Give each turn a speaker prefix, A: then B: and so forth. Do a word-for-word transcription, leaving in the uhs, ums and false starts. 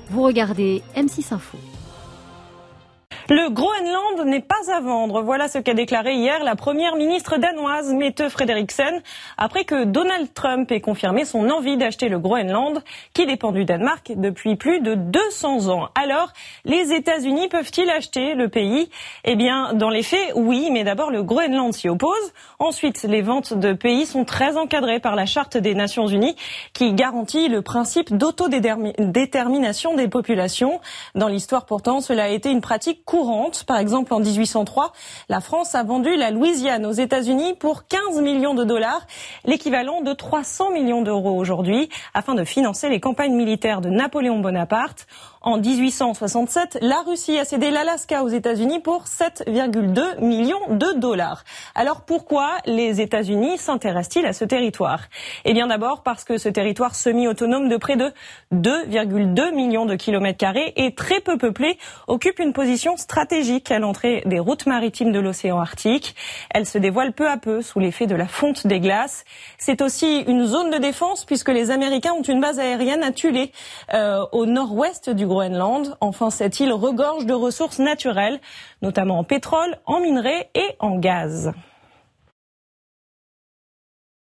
A: Vous regardez M six Info.
B: Le Groenland n'est pas à vendre. Voilà ce qu'a déclaré hier la première ministre danoise, Mette Frederiksen, après que Donald Trump ait confirmé son envie d'acheter le Groenland, qui dépend du Danemark depuis plus de deux cents ans. Alors, les États-Unis peuvent-ils acheter le pays? Eh bien, dans les faits, oui, mais d'abord le Groenland s'y oppose. Ensuite, les ventes de pays sont très encadrées par la Charte des Nations Unies, qui garantit le principe d'autodétermination des populations. Dans l'histoire, pourtant, cela a été une pratique courante. Par exemple, en dix-huit cent trois, la France a vendu la Louisiane aux États-Unis pour quinze millions de dollars, l'équivalent de trois cents millions d'euros aujourd'hui, afin de financer les campagnes militaires de Napoléon Bonaparte. En dix-huit cent soixante-sept, la Russie a cédé l'Alaska aux États-Unis pour sept virgule deux millions de dollars. Alors pourquoi les États-Unis s'intéressent-ils à ce territoire? Eh bien d'abord parce que ce territoire semi-autonome de près de deux virgule deux millions de kilomètres carrés et très peu peuplé occupe une position stratégique à l'entrée des routes maritimes de l'océan Arctique. Elle se dévoile peu à peu sous l'effet de la fonte des glaces. C'est aussi une zone de défense puisque les Américains ont une base aérienne à Thulé, euh, au nord-ouest du Groenland. Enfin, cette île regorge de ressources naturelles, notamment en pétrole, en minerais et en gaz.